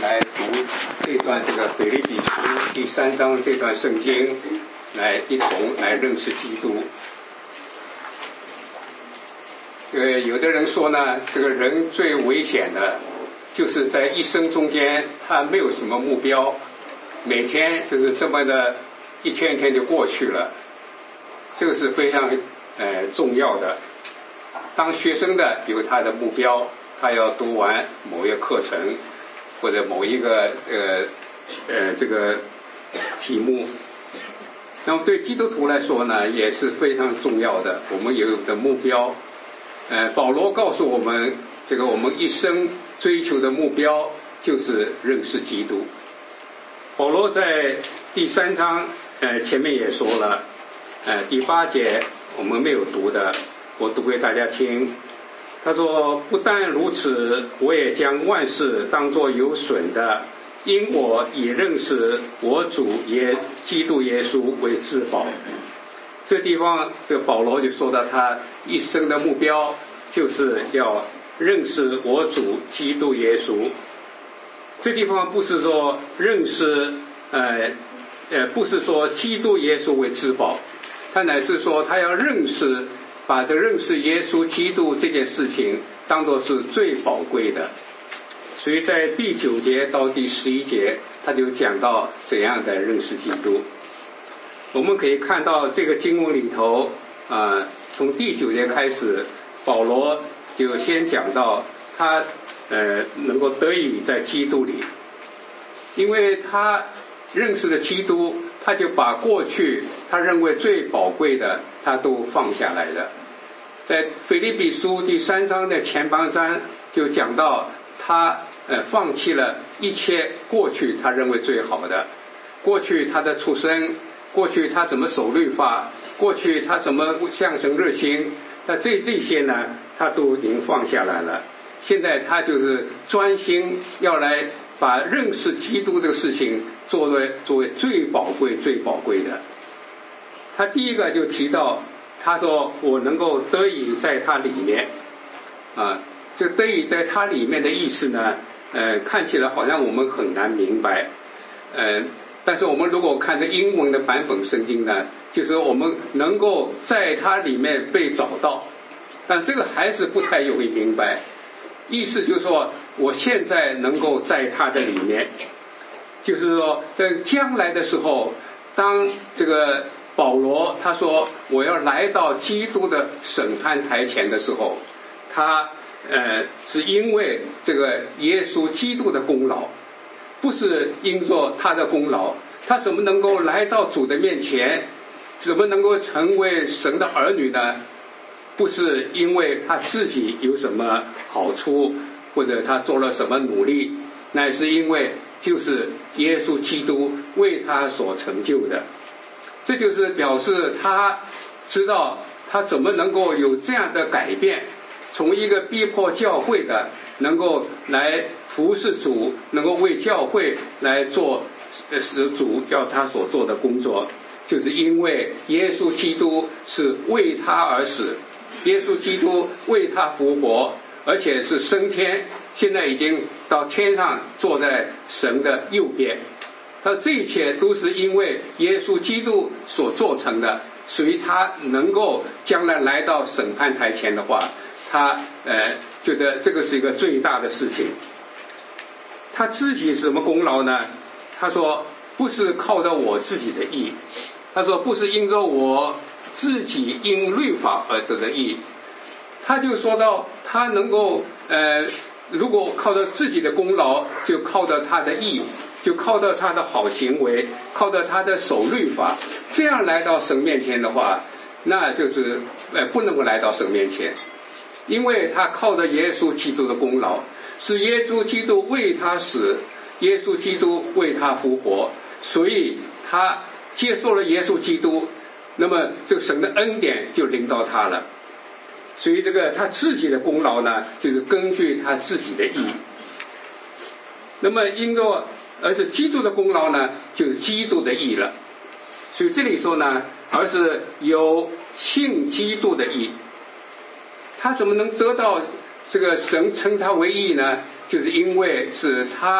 来读这段这个腓立比书第3章这段圣经，来一同来认识基督。有的人说呢，这个人最危险的就是在一生中间他没有什么目标，每天就是这么的一天一天就过去了，这个是非常重要的。当学生的有他的目标，他要读完某一个课程或者某一个这个题目。那么对基督徒来说呢，也是非常重要的，我们有的目标。保罗告诉我们，这个我们一生追求的目标就是认识基督。保罗在第3章前面也说了，第8节我们没有读的，我读给大家听。他说，不但如此，我也将万事当作有损的，因我以认识我主基督耶稣为至宝。这地方这个保罗就说到他一生的目标就是要认识我主基督耶稣。这地方不是说认识不是说基督耶稣为至宝，他乃是说他要把这认识耶稣基督这件事情当作是最宝贵的。所以在第9节到第11节他就讲到怎样的认识基督。我们可以看到这个经文里头从第9节开始，保罗就先讲到他能够得以在基督里，因为他认识了基督，他就把过去他认为最宝贵的他都放下来了。在腓立比书第3章的前半章就讲到他放弃了一切过去他认为最好的，过去他的出身，过去他怎么守律法，过去他怎么向神热心，他这些呢他都已经放下来了。现在他就是专心要来把认识基督这个事情作为最宝贵的。他第一个就提到，他说我能够得以在他里面这得以在他里面的意思呢看起来好像我们很难明白，但是我们如果看这英文的版本圣经呢，就是我们能够在他里面被找到，但这个还是不太容易明白。意思就是说我现在能够在他的里面，就是说在将来的时候，当这个保罗他说我要来到基督的审判台前的时候，他是因为这个耶稣基督的功劳，不是因着他的功劳。他怎么能够来到主的面前，怎么能够成为神的儿女呢？不是因为他自己有什么好处，或者他做了什么努力，乃是因为就是耶稣基督为他所成就的。这就是表示他知道他怎么能够有这样的改变，从一个逼迫教会的能够来服侍主，能够为教会来做使主要他所做的工作，就是因为耶稣基督是为他而死，耶稣基督为他复活，而且是升天，现在已经到天上坐在神的右边。他这一切都是因为耶稣基督所做成的，所以他能够将来来到审判台前的话，他觉得这个是一个最大的事情。他自己什么功劳呢？他说不是靠着我自己的义，他说不是因着我自己因律法而得的义。他就说到他能够如果靠着自己的功劳，就靠着他的义，就靠着他的好行为，靠着他的守律法，这样来到神面前的话，那就是不能够来到神面前。因为他靠着耶稣基督的功劳，是耶稣基督为他死，耶稣基督为他复活，所以他接受了耶稣基督，那么这个神的恩典就临到他了。所以这个他自己的功劳呢，就是根据他自己的义。那么而是基督的功劳呢，就是基督的义了。所以这里说呢，而是有信基督的义。他怎么能得到这个神称他为义呢？就是因为是他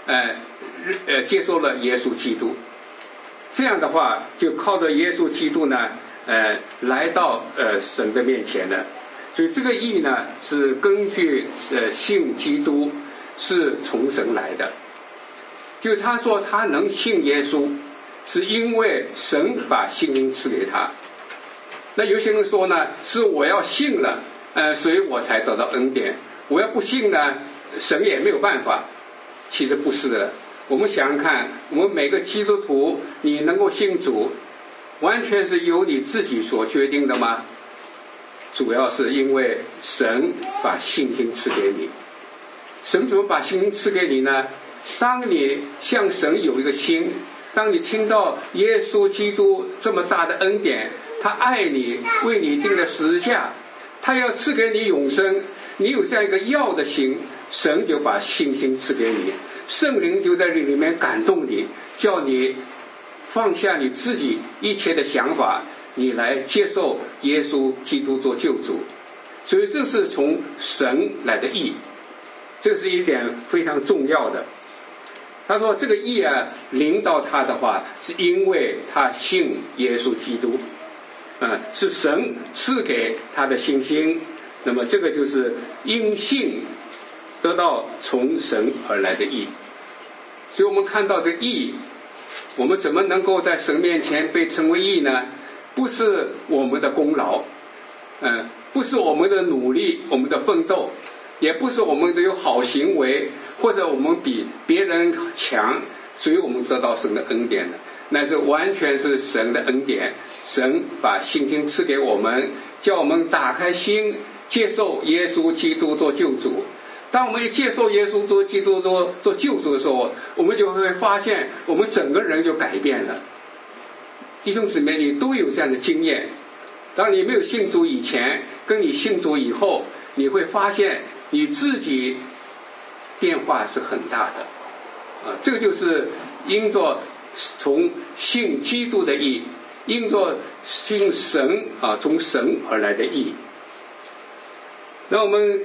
接受了耶稣基督。这样的话，就靠着耶稣基督呢，来到神的面前了。所以这个义呢，是根据信基督是从神来的。就他说他能信耶稣，是因为神把信心赐给他。那有些人说呢，是我要信了，所以我才得到恩典。我要不信呢，神也没有办法。其实不是的。我们想想看，我们每个基督徒，你能够信主，完全是由你自己所决定的吗？主要是因为神把信心赐给你。神怎么把信心赐给你呢？当你向神有一个心，当你听到耶稣基督这么大的恩典，他爱你，为你定了十字架，他要赐给你永生，你有这样一个要的心，神就把信心赐给你，圣灵就在里面感动你，叫你放下你自己一切的想法，你来接受耶稣基督做救主。所以这是从神来的义，这是一点非常重要的。他说这个义啊，临到他的话，是因为他信耶稣基督，是神赐给他的信心。那么这个就是因信得到从神而来的义。所以我们看到这义，我们怎么能够在神面前被称为义呢？不是我们的功劳，不是我们的努力，我们的奋斗，也不是我们的有好行为，或者我们比别人强，所以我们得到神的恩典的。那是完全是神的恩典，神把信心赐给我们，叫我们打开心，接受耶稣基督做救主。当我们一接受耶稣基督做救主的时候，我们就会发现我们整个人就改变了。弟兄姊妹，你都有这样的经验，当你没有信主以前跟你信主以后，你会发现你自己变化是很大的。这个就是因着从信基督的义，因着信神从神而来的义。那我们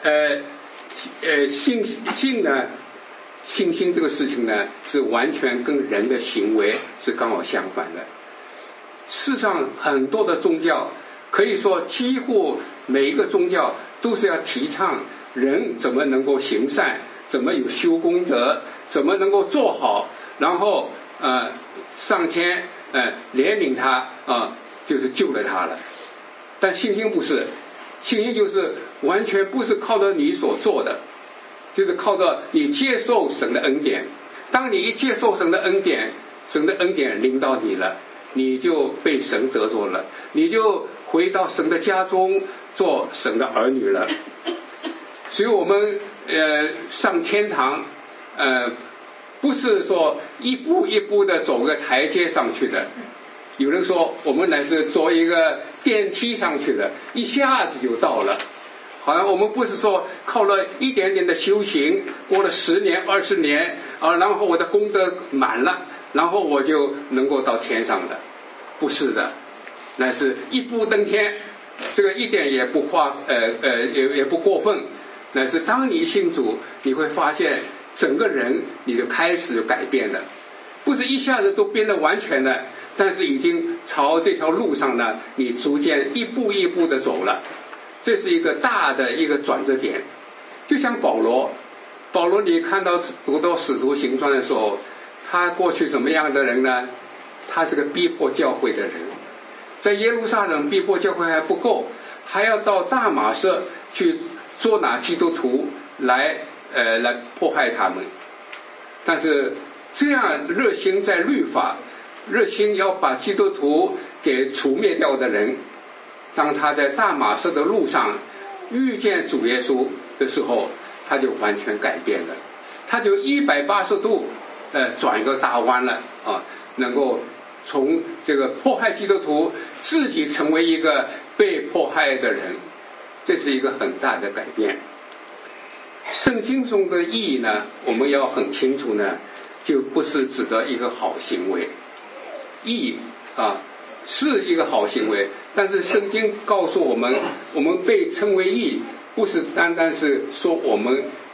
信呢，信心这个事情呢，是完全跟人的行为是刚好相反的。世上很多的宗教，可以说几乎每一个宗教都是要提倡人怎么能够行善，怎么有修功德，怎么能够做好，然后上天怜悯他就是救了他了。但信心不是，信心就是完全不是靠着你所做的，就是靠着你接受神的恩典。当你一接受神的恩典，神的恩典临到你了，你就被神得着了，你就回到神的家中做神的儿女了。所以我们上天堂不是说一步一步的走个台阶上去的。有人说我们乃是坐一个电梯上去的，一下子就到了。好像我们不是说靠了一点点的修行，过了10年20年然后我的功德满了，然后我就能够到天上的。不是的，乃是一步登天，这个一点也不也不过分。乃是当你信主，你会发现整个人你就开始改变了，不是一下子都变得完全了，但是已经朝这条路上呢，你逐渐一步一步的走了。这是一个大的一个转折点。就像保罗你看到读到使徒行传的时候，他过去什么样的人呢？他是个逼迫教会的人，在耶路撒冷逼迫教会还不够，还要到大马色去捉拿基督徒来迫害他们。但是这样热心在律法，热心要把基督徒给除灭掉的人，当他在大马色的路上遇见主耶稣的时候，他就完全改变了，他就180度转一个大弯了能够从这个迫害基督徒自己成为一个被迫害的人，这是一个很大的改变。圣经中的义呢，我们要很清楚呢，就不是指的一个好行为。义是一个好行为，但是圣经告诉我们，我们被称为义，不是单单是说我们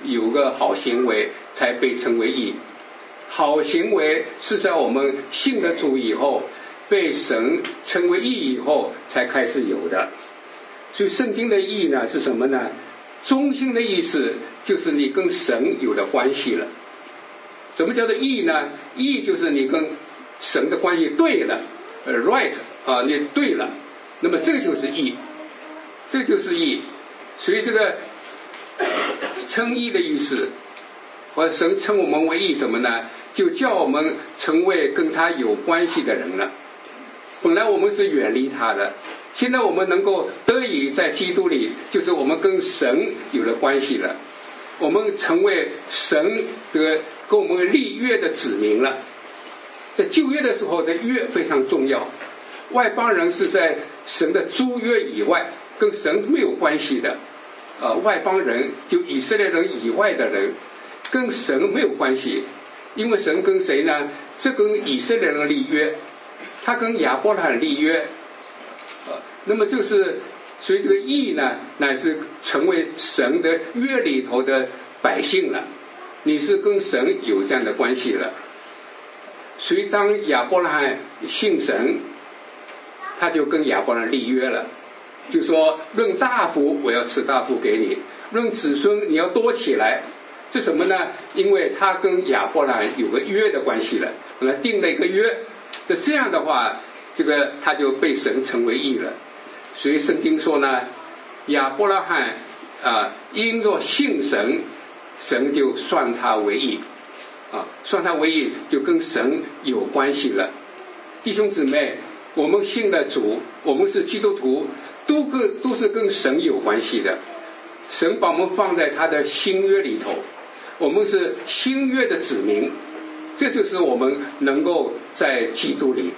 有个好行为才被称为义。好行为是在我们信了主以后，被神称为义以后才开始有的。所以圣经的义呢是什么呢？中心的意思就是你跟神有了关系了。什么叫做义呢？义就是你跟神的关系对了，right 啊，你对了，那么这个就是义，这就是义。所以这个称义的意思，或者神称我们为义什么呢？就叫我们成为跟他有关系的人了。本来我们是远离他的，现在我们能够得以在基督里，就是我们跟神有了关系了，我们成为神这个跟我们立约的子民了。在旧约的时候的约非常重要，外邦人是在神的诸约以外，跟神没有关系的外邦人就以色列人以外的人跟神没有关系。因为神跟谁呢？这跟以色列人立约，他跟亚伯拉罕立约那么就是所以这个义呢乃是成为神的约里头的百姓了，你是跟神有这样的关系了。所以当亚伯拉罕信神，他就跟亚伯拉罕立约了，就说论大福我要赐大福给你，论子孙你要多起来。是什么呢？因为他跟亚伯拉罕有个约的关系了，他定了一个约，这样的话这个他就被神称为义了。所以圣经说呢，亚伯拉罕因着信神，神就算他为义算他为义就跟神有关系了。弟兄姊妹，我们信的主，我们是基督徒，都是跟神有关系的。神把我们放在他的新约里头，我们是新约的子民，这就是我们能够在基督里。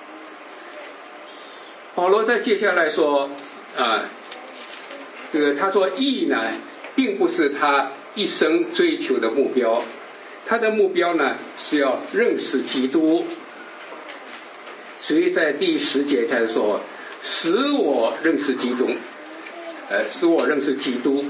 保罗在接下来说这个他说义呢并不是他一生追求的目标，他的目标呢是要认识基督。所以在第10节他说使我认识基督使我认识基督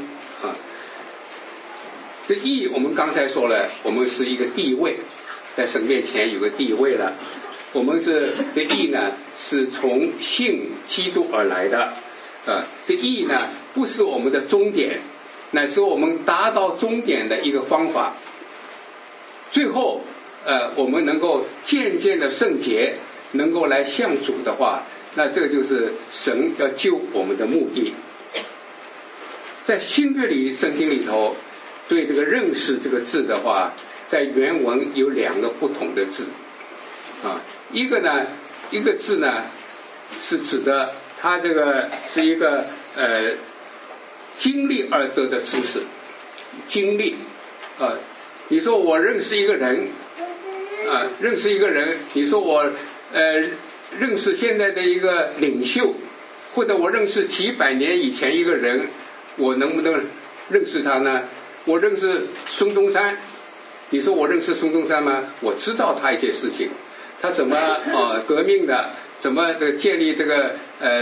这义我们刚才说了，我们是一个地位，在神面前有个地位了。我们是这义呢是从信基督而来的这义呢不是我们的终点，乃是我们达到终点的一个方法。最后我们能够渐渐的圣洁，能够来向主的话，那这个就是神要救我们的目的。在新约里圣经里头对这个认识这个字的话，在原文有2个不同的字一个字呢是指的它这个是一个经历而得的知识，经历你说我认识一个人认识一个人，你说我认识现在的一个领袖，或者我认识几百年以前一个人，我能不能认识他呢？我认识孙中山，你说我认识孙中山吗？我知道他一些事情，他怎么革命的，怎么建立这个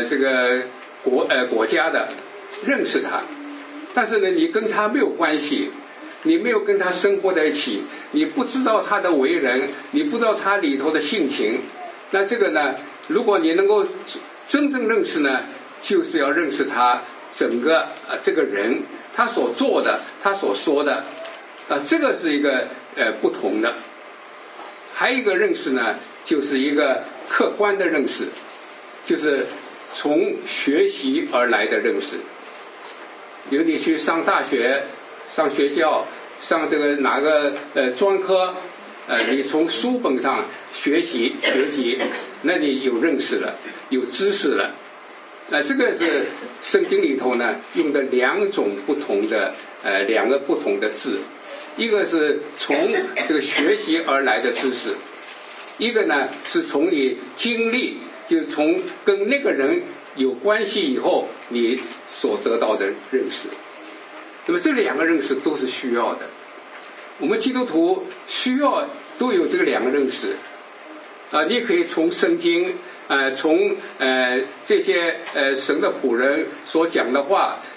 国家的，认识他。但是呢你跟他没有关系，你没有跟他生活在一起，你不知道他的为人，你不知道他里头的性情。那这个呢如果你能够真正认识呢，就是要认识他整个这个人，他所做的，他所说的这个是一个不同的。还有一个认识呢，就是一个客观的认识，就是从学习而来的认识。比如你去上大学，上学校，上这个哪个专科你从书本上学习，那你有认识了，有知识了。这个是圣经里头呢用的2种不同的2个不同的字，一个是从这个学习而来的知识，一个呢是从你经历，就是从跟那个人有关系以后你所得到的认识。那么这2个认识都是需要的，我们基督徒需要都有这个2个认识你可以从圣经从这些神的仆人所讲的话，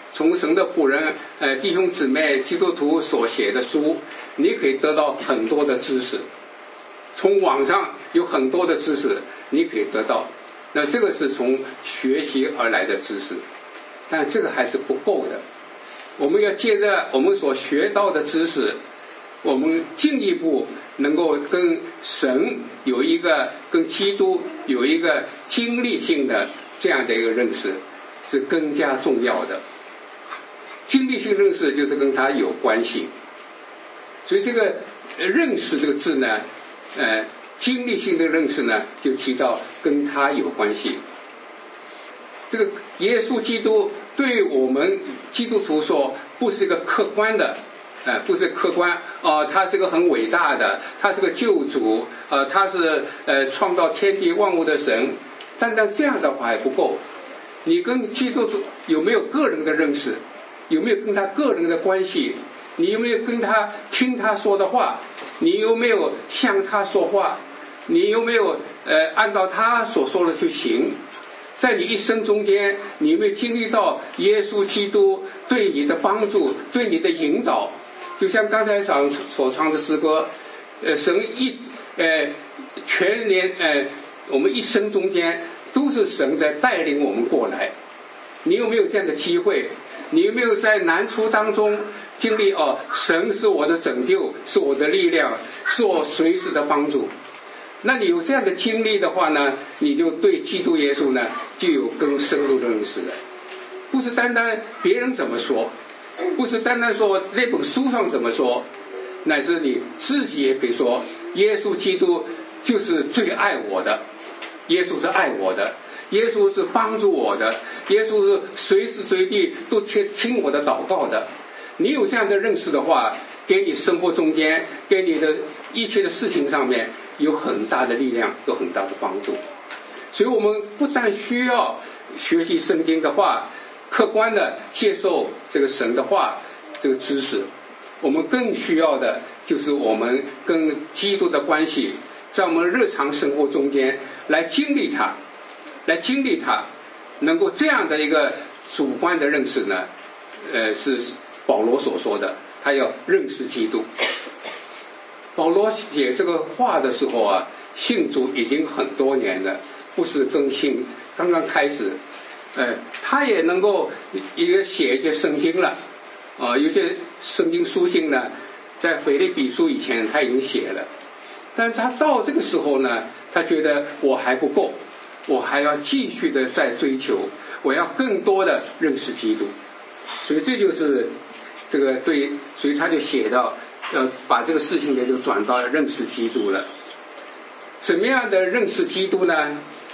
从神的仆人弟兄姊妹基督徒所写的书，你可以得到很多的知识，从网上有很多的知识你可以得到，那这个是从学习而来的知识，但这个还是不够的。我们要借着我们所学到的知识，我们进一步能够跟神有一个，跟基督有一个经历性的这样的一个认识，是更加重要的。经历性认识就是跟他有关系，所以这个认识这个字呢，经历性的认识呢，就提到跟他有关系。这个耶稣基督对我们基督徒说，不是一个客观的，不是客观他是个很伟大的，他是个救主，他是创造天地万物的神。但这样的话还不够，你跟基督徒有没有个人的认识？有没有跟他个人的关系？你有没有跟他听他说的话？你有没有向他说话？你有没有按照他所说的去行？在你一生中间，你有没有经历到耶稣基督对你的帮助，对你的引导？就像刚才所唱的诗歌，神全年我们一生中间都是神在带领我们过来。你有没有这样的机会？你有没有在难处当中经历神是我的拯救，是我的力量，是我随时的帮助？那你有这样的经历的话呢，你就对基督耶稣呢就有更深入的认识了。不是单单别人怎么说，不是单单说那本书上怎么说，乃是你自己也可以说，耶稣基督就是最爱我的，耶稣是爱我的，耶稣是帮助我的，耶稣是随时随地都听我的祷告的。你有这样的认识的话，给你生活中间，给你的一切的事情上面有很大的力量，有很大的帮助。所以我们不但需要学习圣经的话，客观的接受这个神的话，这个知识，我们更需要的就是我们跟基督的关系，在我们日常生活中间来经历它，能够这样的一个主观的认识呢，是保罗所说的，他要认识基督。保罗写这个话的时候啊，信主已经很多年了，不是更新，刚刚开始。他也能够写一些圣经了，有些圣经书信呢，在腓立比书以前他已经写了，但他到这个时候呢，他觉得我还不够，我还要继续的再追求，我要更多的认识基督。所以这就是这个对，所以他就写到把这个事情也就转到认识基督了。什么样的认识基督呢？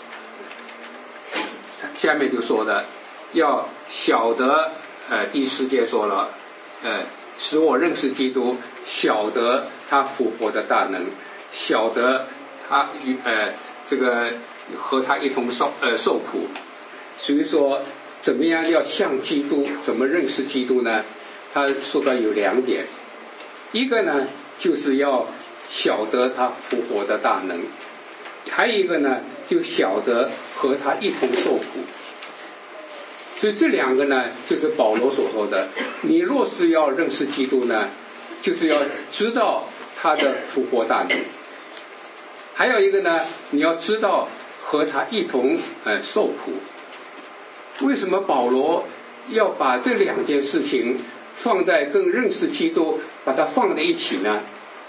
下面就说的要晓得第10节说了使我认识基督，晓得他复活的大能，晓得他这个和他一同受苦。所以说怎么样要像基督，怎么认识基督呢？他说到有2点，一个呢就是要晓得他复活的大能，还有一个呢就晓得和他一同受苦。所以这2个呢就是保罗所说的，你若是要认识基督呢，就是要知道他的复活大能，还有一个呢你要知道和他一同受苦。为什么保罗要把这2件事情放在跟认识基督把它放在一起呢？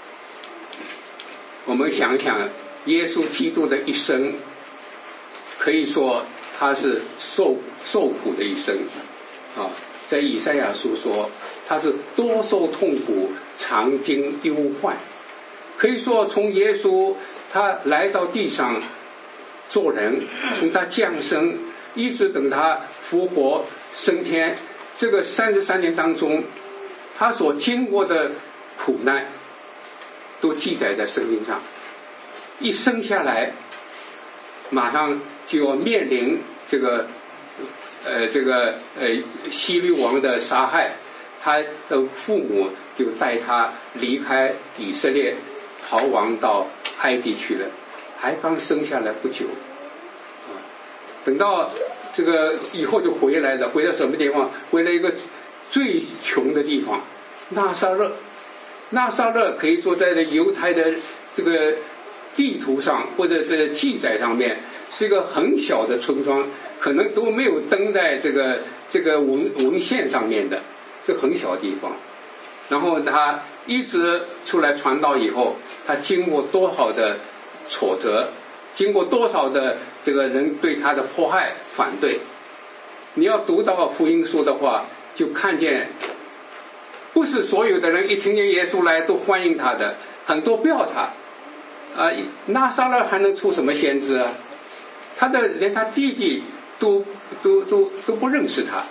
我们想想耶稣基督的一生，可以说他是受苦的一生在以赛亚书说他是多受痛苦，常经忧患。可以说从耶稣他来到地上做人，从他降生一直等他复活升天，这个33年当中他所经过的苦难都记载在圣经上。一生下来马上就要面临这个希律王的杀害，他的父母就带他离开以色列，逃亡到埃及去了，还刚生下来不久等到这个以后就回来了，回到什么地方？回了一个最穷的地方，拿撒勒。拿撒勒可以说在犹太的这个地图上或者是记载上面是一个很小的村庄，可能都没有登在这个文献上面的，是很小的地方。然后他一直出来传道以后，他经过多少的挫折，经过多少的这个人对他的迫害反对。你要读到福音书的话，就看见不是所有的人一听见耶稣来都欢迎他的，很多不要他拿撒勒还能出什么先知啊？连他弟弟都不认识他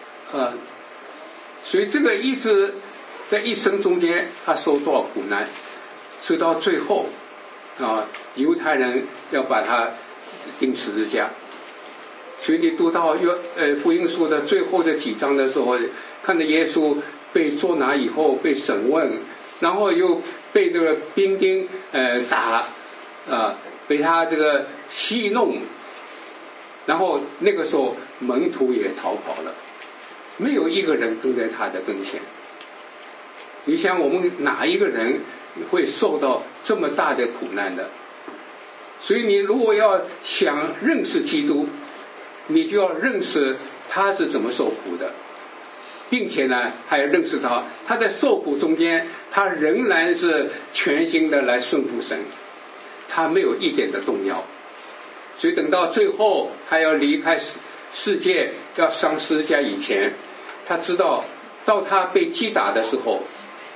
所以这个一直在一生中间他受多少苦难，直到最后犹太人要把他钉十字架。所以你读到福音书的最后的几章的时候，看到耶稣被捉拿以后被审问，然后又被这个兵丁打被他这个戏弄，然后那个时候门徒也逃跑了，没有一个人跟在他的跟前。你想我们哪一个人会受到这么大的苦难的？所以你如果要想认识基督，你就要认识他是怎么受苦的，并且呢还要认识到他在受苦中间他仍然是全心的来顺服神，他没有一点的动摇。所以等到最后他要离开世界要上十字架以前，他知道到他被击打的时候，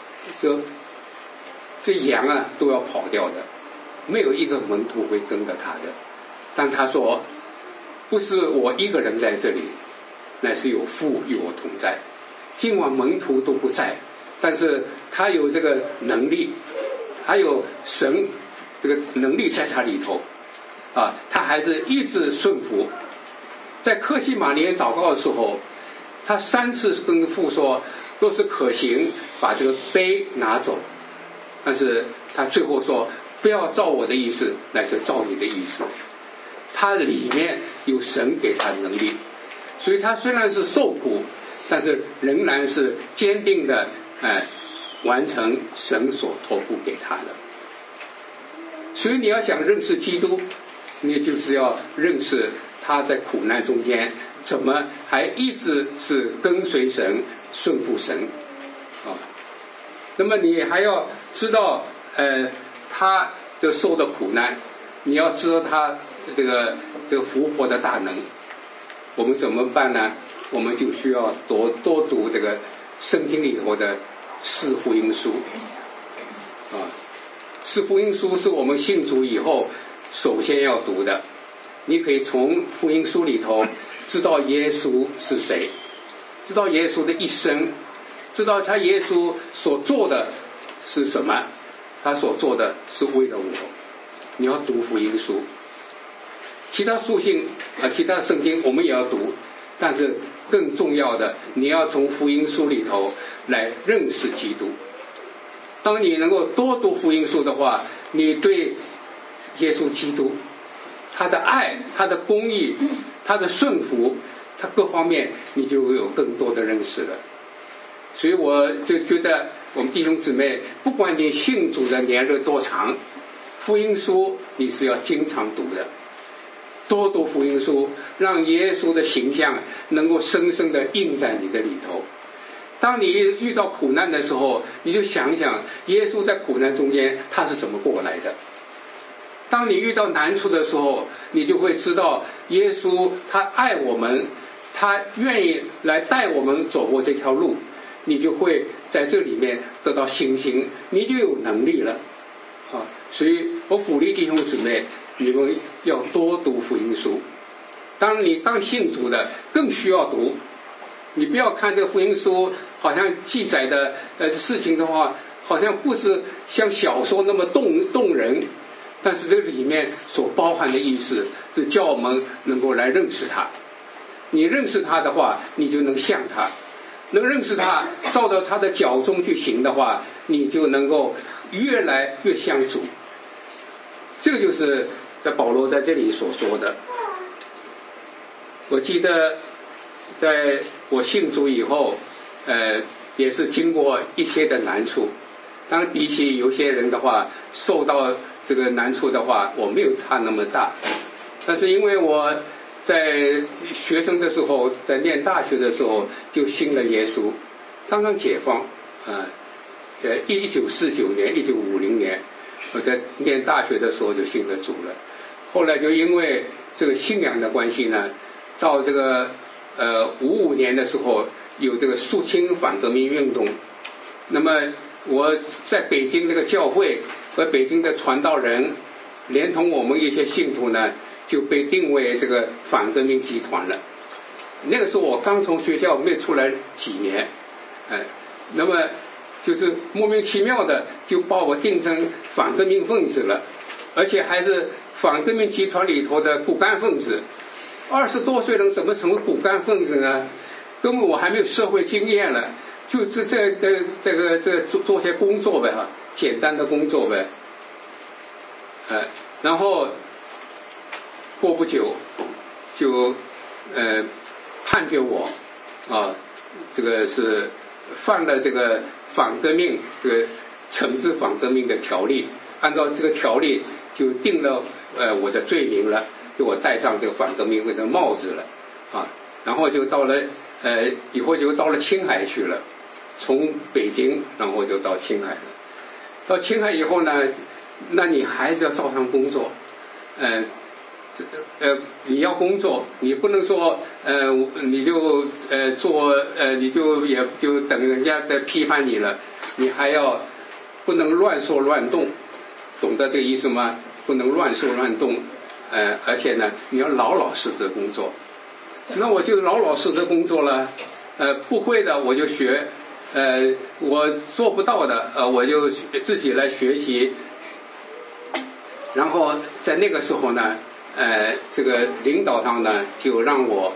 这羊都要跑掉的，没有一个门徒会跟着他的。但他说不是我一个人在这里，乃是有父与我同在。尽管门徒都不在，但是他有这个能力，还有神这个能力在他里头他还是一直顺服。在客西马尼园祷告的时候，他3次跟父说若是可行把这个杯拿走，但是他最后说不要照我的意思，乃是照你的意思。他里面有神给他能力，所以他虽然是受苦，但是仍然是坚定的完成神所托付给他的。所以你要想认识基督，你就是要认识他在苦难中间怎么还一直是跟随神顺服神那么你还要知道他就受的苦难，你要知道他这个复活的大能。我们怎么办呢？我们就需要多读这个圣经里头的4福音书4福音书是我们信主以后首先要读的。你可以从福音书里头知道耶稣是谁，知道耶稣的一生，知道他耶稣所做的是什么，他所做的是为了我。你要读福音书，其他书信其他圣经我们也要读，但是更重要的你要从福音书里头来认识基督。当你能够多读福音书的话，你对耶稣基督他的爱，他的公义，他的顺服，他各方面你就有更多的认识了。所以我就觉得我们弟兄姊妹，不管你信主的年日多长，福音书你是要经常读的，多读福音书，让耶稣的形象能够深深的印在你的里头。当你遇到苦难的时候，你就想想耶稣在苦难中间他是怎么过来的。当你遇到难处的时候，你就会知道耶稣他爱我们，他愿意来带我们走过这条路，你就会在这里面得到信心，你就有能力了所以我鼓励弟兄姊妹，你们要多读福音书。当信主的更需要读。你不要看这个福音书好像记载的事情的话，好像不是像小说那么动人，但是这里面所包含的意思是叫我们能够来认识他。你认识他的话，你就能像他，能认识他，照到他的脚中去行的话，你就能够越来越像主。这个就是在保罗在这里所说的。 我记得在我信主以后，也是经过一些的难处。当然比起有些人的话，受到这个难处的话，我没有他那么大。但是因为我在学生的时候，在念大学的时候就信了耶稣，刚刚解放1949年、1950年，我在念大学的时候就信了主了。后来就因为这个信仰的关系呢，到这个55年的时候有这个肃清反革命运动，那么我在北京这个教会和北京的传道人，连同我们一些信徒呢，就被定为这个反革命集团了。那个时候我刚从学校没出来几年，那么就是莫名其妙的就把我定成反革命分子了，而且还是反革命集团里头的骨干分子。20多岁人怎么成为骨干分子呢？根本我还没有社会经验了，就是做些工作呗，简单的工作呗，然后过不久就判决我这个是犯了这个反革命这个惩治反革命的条例，按照这个条例就定了我的罪名了，就我戴上这个反革命的帽子了然后就到了以后就到了青海去了，从北京然后就到青海了。到青海以后呢，那你还是要照常工作，你要工作，你不能说你就你就也就等人家的批判你了，你还要不能乱说乱动，懂得这个意思吗？不能乱说乱动，而且呢你要老老实实工作。那我就老老实实工作了，不会的我就学，我做不到的我就自己来学习。然后在那个时候呢，这个领导上呢就让我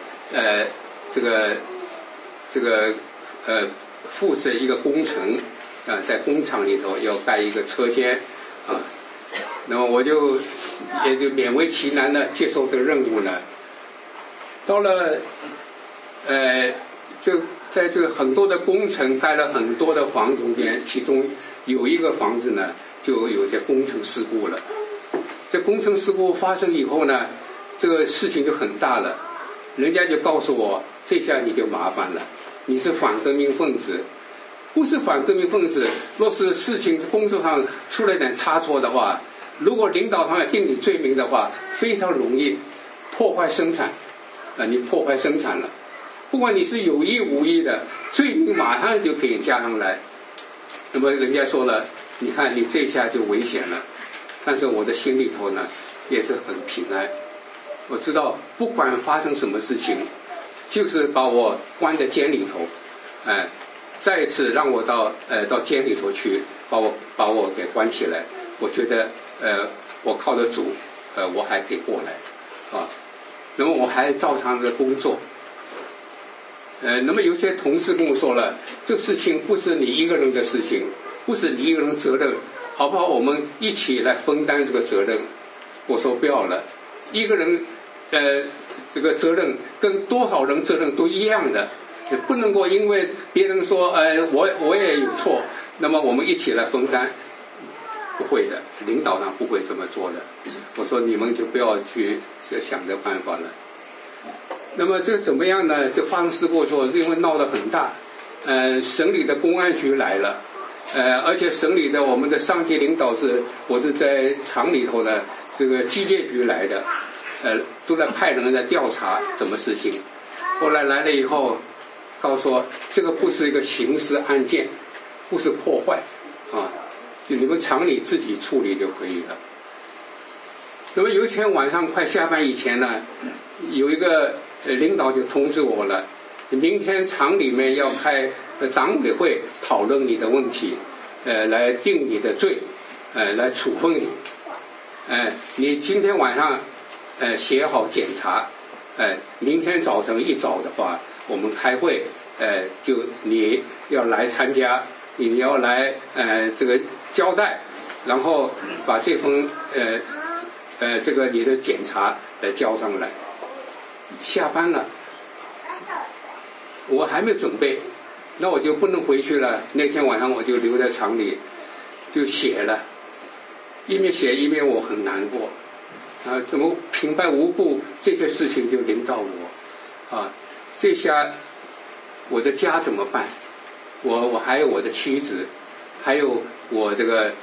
负责一个工程在工厂里头要盖一个车间那么我就也就勉为其难的接受这个任务呢。到了就在这个很多的工程盖了很多的房中间，其中有一个房子呢就有些工程事故了。这工程事故发生以后呢，这个事情就很大了，人家就告诉我，这下你就麻烦了，你是反革命分子。不是反革命分子，若是事情工作上出了点差错的话，如果领导上要定你罪名的话，非常容易破坏生产你破坏生产了，不管你是有意无意的，罪名马上就可以加上来。那么人家说了，你看你这下就危险了，但是我的心里头呢也是很平安。我知道不管发生什么事情，就是把我关在监里头，再一次让我到监里头去，把我给关起来。我觉得我靠着主，我还可以过来那么我还照常的工作。那么有些同事跟我说了，这事情不是你一个人的事情，不是你一个人责任，好不好我们一起来分担这个责任。我说不要了，一个人这个责任跟多少人责任都一样的，也不能够因为别人说我也有错，那么我们一起来分担。不会的，领导上不会这么做的。我说你们就不要去想这办法了。那么这怎么样呢？这发生事故说因为闹得很大，省里的公安局来了，而且省里的我们的上级领导我是在厂里头的这个机械局来的，都在派人在调查什么事情。后来来了以后告诉我，这个不是一个刑事案件，不是破坏就你们厂里自己处理就可以了。那么有一天晚上快下班以前呢，有一个领导就通知我了，明天厂里面要开党委会讨论你的问题，来定你的罪，来处分你。你今天晚上写好检查，明天早晨一早的话我们开会，就你要来参加，你要来这个交代，然后把这份这个你的检查交上来。 下班了，我还没准备，那我就不能回去了。那天晚上我就留在厂里，就写了，一面写一面我很难过啊，怎么平白无故这些事情就临到我啊？这下我的家怎么办？我还有我的妻子，还有我这个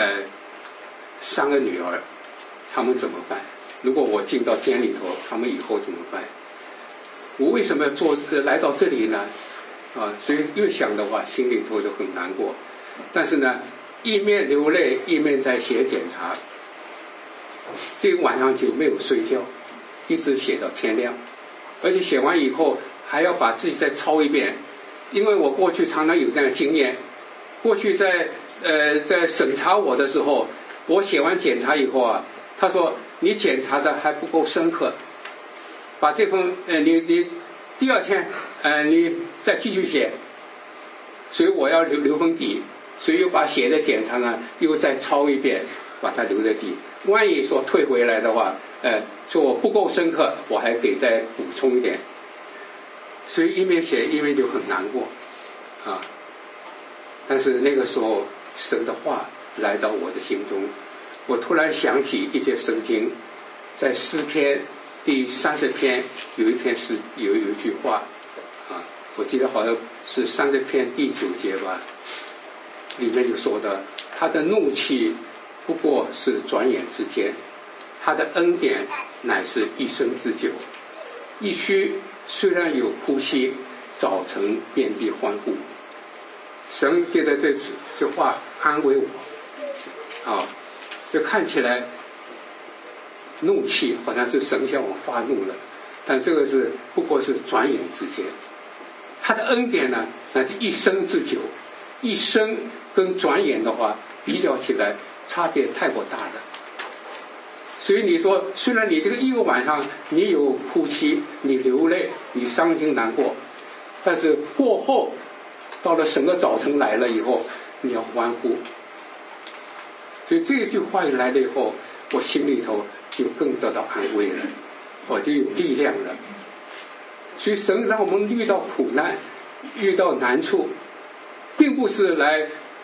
3个女儿，他们怎么办？如果我进到监里头，他们以后怎么办？我为什么要来到这里呢？啊，所以越想的话，心里头就很难过。但是呢，一面流泪，一面在写检查。这个晚上就没有睡觉，一直写到天亮。而且写完以后还要把自己再抄一遍，因为我过去常常有这样的经验。过去在审查我的时候，我写完检查以后啊，他说你检查的还不够深刻，把这封你第二天你再继续写，所以我要留封底，所以又把写的检查呢又再抄一遍，把它留在底。万一说退回来的话，说我不够深刻，我还得再补充一点。所以一面写一面就很难过啊。但是那个时候神的话来到我的心中，我突然想起一节圣经，在诗篇第30篇有一句话啊，我记得好像是30篇第9节吧，里面就说的，他的怒气不过是转眼之间，他的恩典乃是一生之久。一须虽然有哭泣，早晨便必欢呼。神借着这话安慰我啊，就看起来怒气好像是神向我发怒了，但这个是不过是转眼之间。他的恩典呢，那是一生之久。一生跟转眼的话比较起来，差别太过大了。所以你说，虽然你这个一个晚上你有哭泣，你流泪，你伤心难过，但是过后到了神的早晨来了以后，你要欢呼。所以这句话一来了以后，我心里头就更得到安慰了，我就有力量了。所以神让我们遇到苦难，遇到难处，并不是来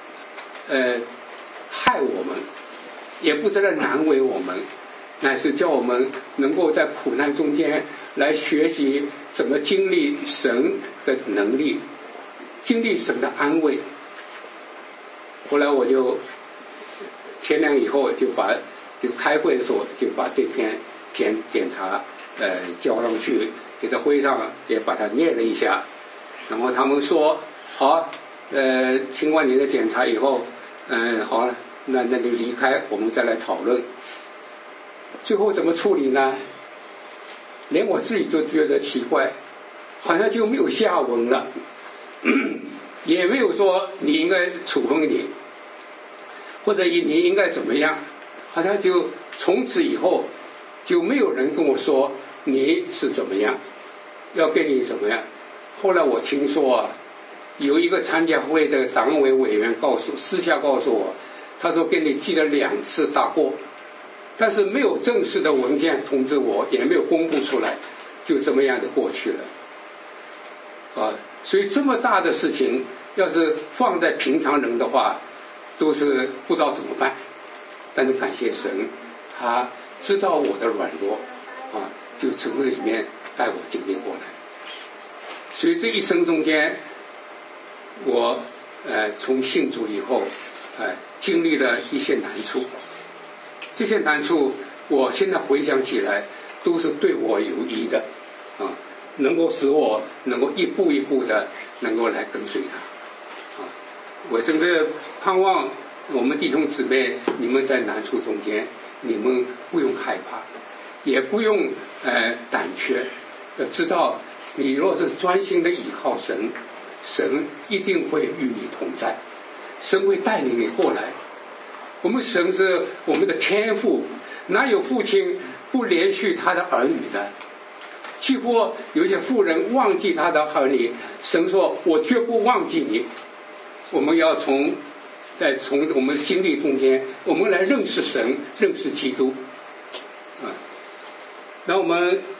害我们，也不是来难为我们，乃是叫我们能够在苦难中间来学习怎么经历神的能力，经历神的安慰。后来我就天亮以后就开会的时候就把这篇检查交上去，给在会上也把它念了一下，然后他们说好，听完你的检查以后，好了，那你离开，我们再来讨论。最后怎么处理呢？连我自己都觉得奇怪，好像就没有下文了，也没有说你应该处分你，或者你应该怎么样，好像就从此以后就没有人跟我说你是怎么样，要跟你怎么样。后来我听说啊，有一个参加会的党委委员私下告诉我，他说给你记了2次大过，但是没有正式的文件通知我，也没有公布出来，就这么样的过去了啊。所以这么大的事情要是放在平常人的话，都是不知道怎么办。但是感谢神，他知道我的软弱啊，就从里面带我经历过来。所以这一生中间，我从信主以后经历了一些难处，这些难处我现在回想起来都是对我有益的啊，能够使我能够一步一步的能够来跟随他啊。我真的盼望我们弟兄姊妹，你们在难处中间，你们不用害怕，也不用胆怯，要知道你若是专心的倚靠神，神一定会与你同在，神会带领你过来。我们神是我们的天父，哪有父亲不连续他的儿女的？几乎有些妇人忘记他的儿女，神说我绝不忘记你。我们要从我们经历中间，我们来认识神，认识基督啊。那我们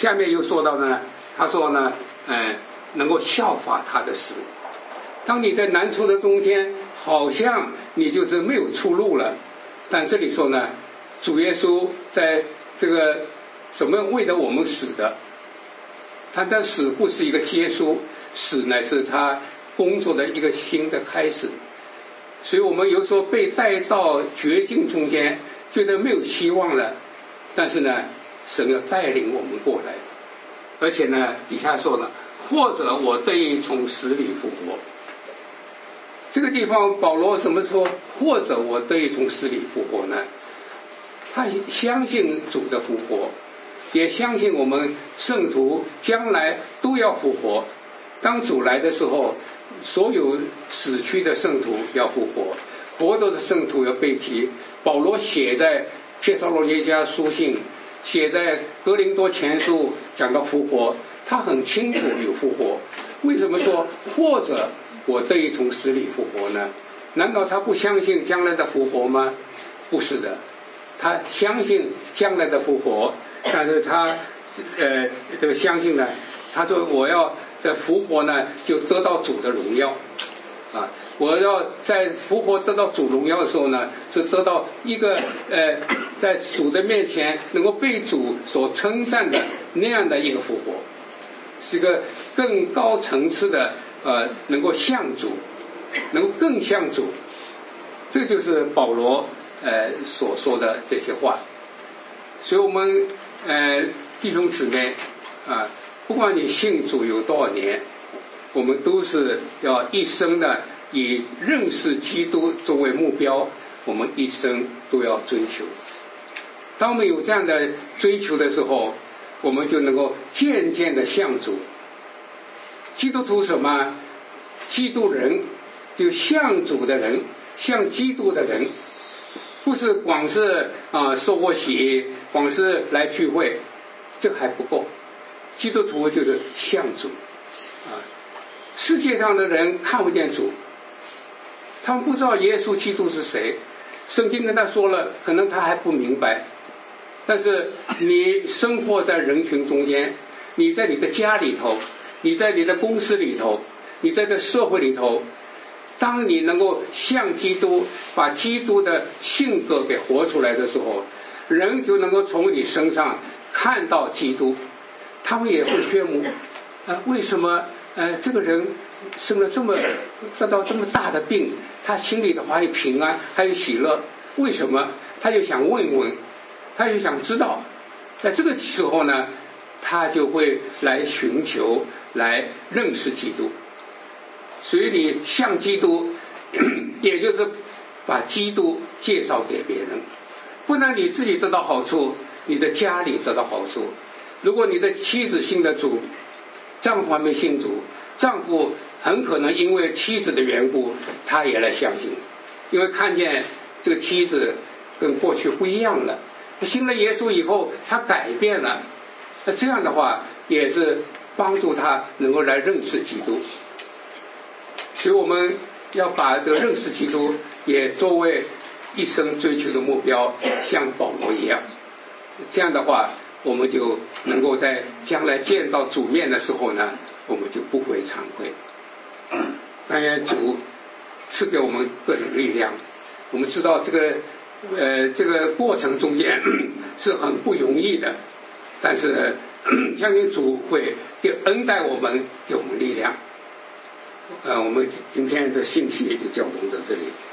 下面又说到呢，他说呢，能够效法他的死。当你在难处的中间，好像你就是没有出路了，但这里说呢，主耶稣在这个什么为了我们死的，他的死不是一个结束，死乃是他工作的一个新的开始。所以我们有时候被带到绝境中间，觉得没有希望了，但是呢，神要带领我们过来，而且呢，底下说了，或者我得以从死里复活。这个地方保罗什么说或者我得以从死里复活呢？他相信主的复活，也相信我们圣徒将来都要复活。当主来的时候，所有死去的圣徒要复活，活着的圣徒要被提。保罗写在帖撒罗尼迦书信，写在哥林多前书讲到复活，他很清楚有复活。为什么说或者我得以从死里复活呢？难道他不相信将来的复活吗？不是的，他相信将来的复活，但是他这个相信呢，他说我要在复活呢就得到主的荣耀啊！我要在复活得到主荣耀的时候呢，是得到一个在主的面前能够被主所称赞的那样的一个复活，是一个更高层次的能够像主，能够更像主。这就是保罗所说的这些话。所以我们弟兄姊妹啊，不管你信主有多少年，我们都是要一生的以认识基督作为目标，我们一生都要追求。当我们有这样的追求的时候，我们就能够渐渐的像主。基督徒什么？基督人，就像主的人，像基督的人，不是光是受过洗，光是来聚会，这还不够。基督徒就是像主世界上的人看不见主，他们不知道耶稣基督是谁，圣经跟他说了，可能他还不明白。但是你生活在人群中间，你在你的家里头，你在你的公司里头，你在这社会里头，当你能够像基督，把基督的性格给活出来的时候，人就能够从你身上看到基督，他们也会羡慕为什么这个人生了得到这么大的病，他心里的还有平安，还有喜乐，为什么？他就想问问，他就想知道。在这个时候呢，他就会来寻求，来认识基督。所以你像基督，也就是把基督介绍给别人，不但你自己得到好处，你的家里得到好处。如果你的妻子信的主，丈夫还没信主，丈夫很可能因为妻子的缘故，他也来相信，因为看见这个妻子跟过去不一样了，信了耶稣以后他改变了，那这样的话也是帮助他能够来认识基督。所以我们要把这个认识基督也作为一生追求的目标，像保罗一样。这样的话，我们就能够在将来见到主面的时候呢，我们就不会惭愧。但愿主赐给我们个人力量。我们知道这个过程中间是很不容易的，但是相信主会恩待我们，给我们力量。我们今天的信息就交通到这里。